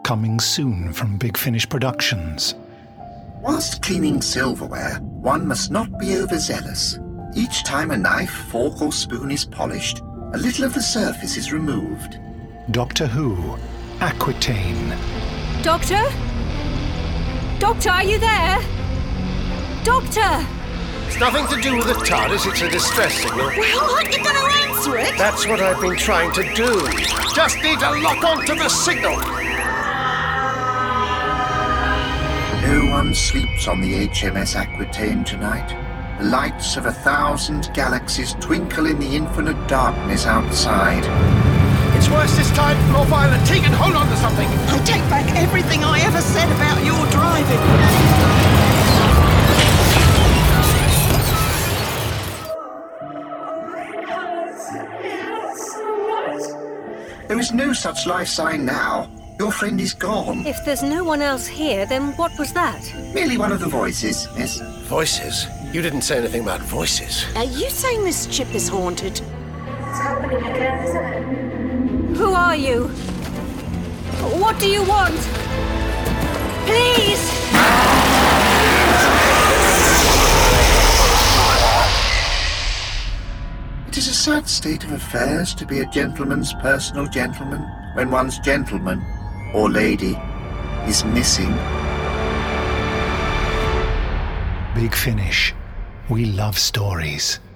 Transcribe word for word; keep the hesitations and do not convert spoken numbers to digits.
coming soon from Big Finish Productions. Whilst cleaning silverware, one must not be overzealous. Each time a knife, fork or spoon is polished, a little of the surface is removed. Doctor Who, Aquitaine. Doctor? Doctor, are you there? Doctor! It's nothing to do with the TARDIS, it's a distress signal. Well, aren't you going to answer it? That's what I've been trying to do. Just need to lock onto the signal. No one sleeps on the H M S Aquitaine tonight. The lights of a thousand galaxies twinkle in the infinite darkness outside. It's worse this time, more violent. Tegan, hold on to something. I take back everything I ever said about your driving. There is no such life sign now. Your friend is gone. If there's no one else here, then what was that? Merely one of the voices, miss. Voices? You didn't say anything about voices. Are you saying this ship is haunted? It's happening again, isn't it? Who are you? What do you want? Please! It is a sad state of affairs to be a gentleman's personal gentleman when one's gentleman, or lady, is missing. Big Finish. We love stories.